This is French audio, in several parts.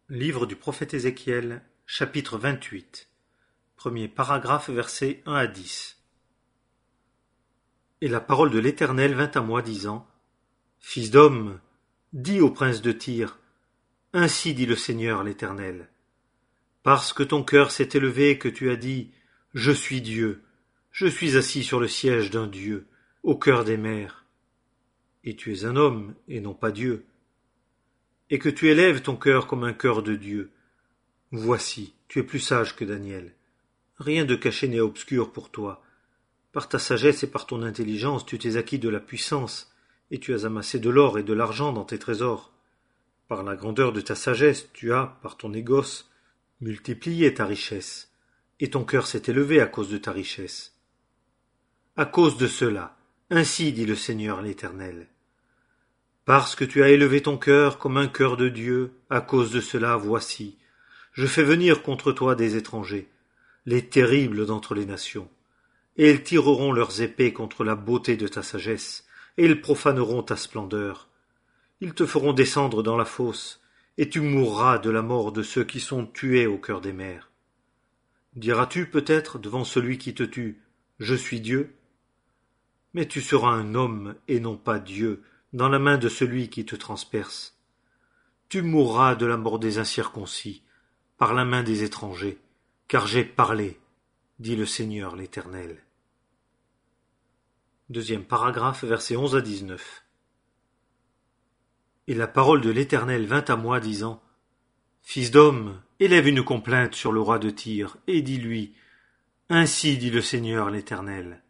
Livre du prophète Ézéchiel, chapitre 28. Premier paragraphe, versets 1 à 10. Et la parole de l'Éternel vint à moi, disant: Fils d'homme, dis au prince de Tyr: Ainsi dit le Seigneur l'Éternel. Parce que ton cœur s'est élevé et que tu as dit: Je suis Dieu, je suis assis sur le siège d'un Dieu, au cœur des mers. Et tu es un homme, et non pas Dieu. Et que tu élèves ton cœur comme un cœur de Dieu. Voici, tu es plus sage que Daniel. Rien de caché n'est obscur pour toi. Par ta sagesse et par ton intelligence, tu t'es acquis de la puissance, et tu as amassé de l'or et de l'argent dans tes trésors. Par la grandeur de ta sagesse, tu as, par ton négoce, multiplié ta richesse, et ton cœur s'est élevé à cause de ta richesse. À cause de cela, ainsi dit le Seigneur l'Éternel. Parce que tu as élevé ton cœur comme un cœur de Dieu, à cause de cela, voici, je fais venir contre toi des étrangers, les terribles d'entre les nations, et ils tireront leurs épées contre la beauté de ta sagesse, et ils profaneront ta splendeur. Ils te feront descendre dans la fosse, et tu mourras de la mort de ceux qui sont tués au cœur des mers. Diras-tu peut-être devant celui qui te tue: Je suis Dieu? Mais tu seras un homme et non pas Dieu, dans la main de celui qui te transperce. Tu mourras de la mort des incirconcis, par la main des étrangers, car j'ai parlé, dit le Seigneur l'Éternel. Deuxième paragraphe, versets 11 à 19. Et la parole de l'Éternel vint à moi, disant: Fils d'homme, élève une complainte sur le roi de Tyr, et dis-lui: Ainsi dit le Seigneur l'Éternel.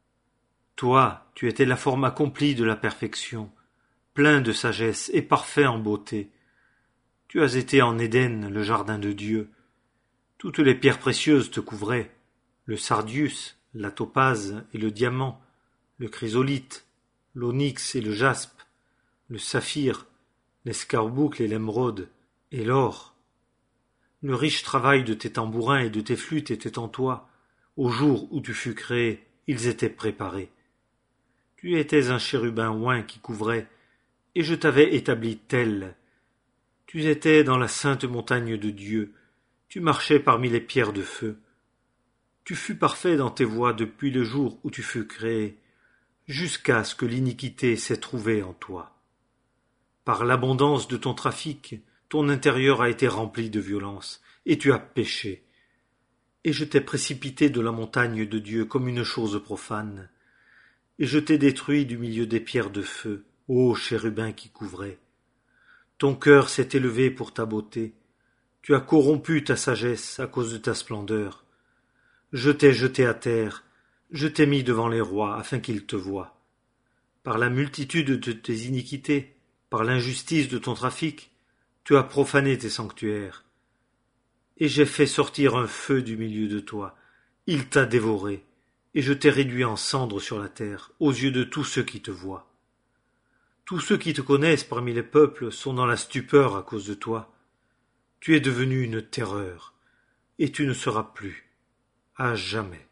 Toi, tu étais la forme accomplie de la perfection, plein de sagesse et parfait en beauté. Tu as été en Éden, le jardin de Dieu. Toutes les pierres précieuses te couvraient, le sardius, la topaze et le diamant, le chrysolithe, l'onyx et le jaspe, le saphir, l'escarboucle et l'émeraude, et l'or. Le riche travail de tes tambourins et de tes flûtes était en toi. Au jour où tu fus créé, ils étaient préparés. Tu étais un chérubin oint qui couvrait, et je t'avais établi tel. Tu étais dans la sainte montagne de Dieu, tu marchais parmi les pierres de feu. Tu fus parfait dans tes voies depuis le jour où tu fus créé, jusqu'à ce que l'iniquité s'ait trouvée en toi. Par l'abondance de ton trafic, ton intérieur a été rempli de violence, et tu as péché. Et je t'ai précipité de la montagne de Dieu comme une chose profane, et je t'ai détruit du milieu des pierres de feu, ô chérubin qui couvrait. Ton cœur s'est élevé pour ta beauté, tu as corrompu ta sagesse à cause de ta splendeur. Je t'ai jeté à terre, je t'ai mis devant les rois afin qu'ils te voient. Par la multitude de tes iniquités, par l'injustice de ton trafic, tu as profané tes sanctuaires. Et j'ai fait sortir un feu du milieu de toi, il t'a dévoré, et je t'ai réduit en cendres sur la terre, aux yeux de tous ceux qui te voient. Tous ceux qui te connaissent parmi les peuples sont dans la stupeur à cause de toi. Tu es devenu une terreur, et tu ne seras plus, à jamais.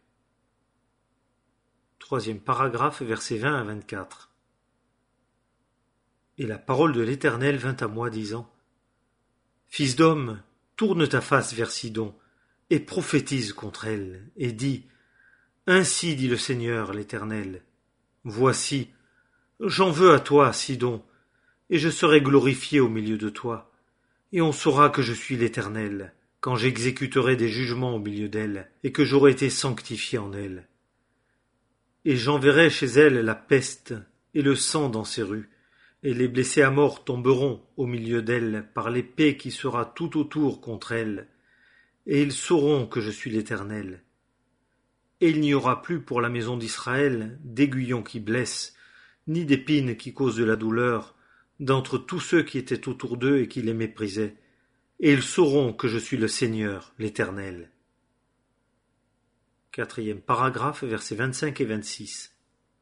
Troisième paragraphe, versets 20 à 24. Et la parole de l'Éternel vint à moi, disant: Fils d'homme, tourne ta face vers Sidon, et prophétise contre elle, et dis: Ainsi dit le Seigneur l'Éternel. Voici, j'en veux à toi, Sidon, et je serai glorifié au milieu de toi, et on saura que je suis l'Éternel, quand j'exécuterai des jugements au milieu d'elle, et que j'aurai été sanctifié en elle. Et j'enverrai chez elle la peste et le sang dans ses rues, et les blessés à mort tomberont au milieu d'elle par l'épée qui sera tout autour contre elle, et ils sauront que je suis l'Éternel. Et il n'y aura plus pour la maison d'Israël d'aiguillons qui blessent, ni d'épines qui causent de la douleur, d'entre tous ceux qui étaient autour d'eux et qui les méprisaient, et ils sauront que je suis le Seigneur, l'Éternel. Quatrième paragraphe, versets 25 et 26.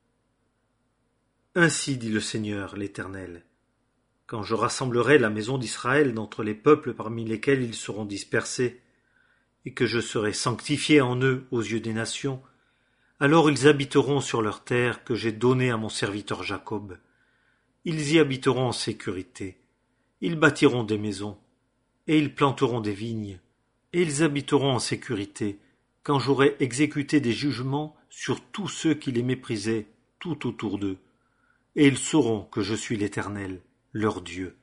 Ainsi dit le Seigneur, l'Éternel. Quand je rassemblerai la maison d'Israël d'entre les peuples parmi lesquels ils seront dispersés, et que je serai sanctifié en eux aux yeux des nations, alors ils habiteront sur leur terre que j'ai donnée à mon serviteur Jacob. Ils y habiteront en sécurité. Ils bâtiront des maisons. et ils planteront des vignes, et ils habiteront en sécurité, quand j'aurai exécuté des jugements sur tous ceux qui les méprisaient tout autour d'eux. Et ils sauront que je suis l'Éternel, leur Dieu.